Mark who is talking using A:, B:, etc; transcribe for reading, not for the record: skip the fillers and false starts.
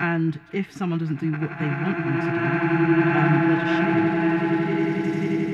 A: And if someone doesn't do what they want them to do, they'll just shoot you.